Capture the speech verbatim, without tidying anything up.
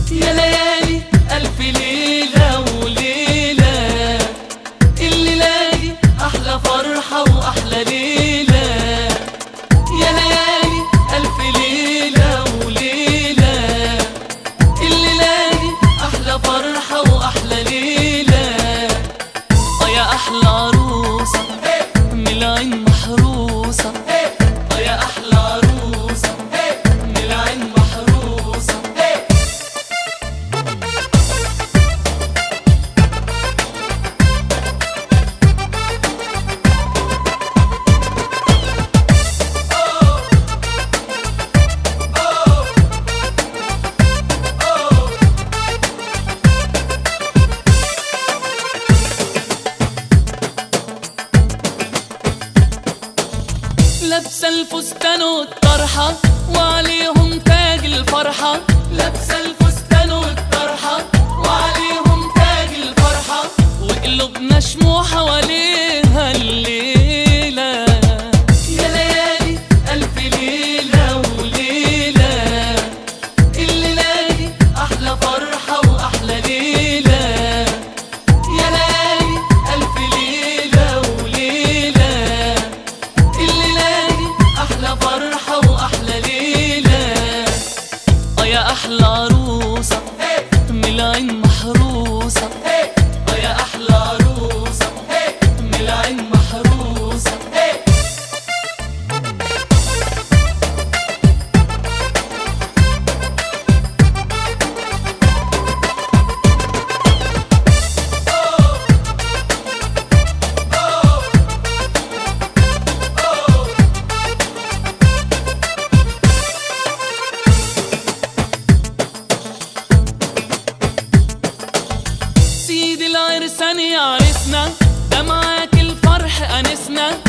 يا ليالي ألف ليلة وليلة، الليلة دي أحلى فرحة وأحلى ليلة. يا ليالي ألف ليلة وليلة، الليلة دي أحلى فرحة وأحلى ليلة. آه يا أحلى عروسة من العين محروسة، آه يا أحلى عروسة من العين محروسة. لابسة الفستان والطرحة وعليهم تاج الفرحة، لابسة الفستان والطرحة وعليهم تاج الفرحة، وقلوبنا شموع حواليها الليلة. يا ليالي ألف ليلة وليلة، الليلة دي أحلى فرحة وأحلى ليلة. يا ليالي ألف ليلة وليلة، الليلة دي أحلى فرحة وأحلى ليلة. آه يا أحلى عروسة من العين محروسة، آه يا أحلى عروسة من العين محروسة. سيدي العرسان يا عرسنا، ده معاك الفرح أنسنا.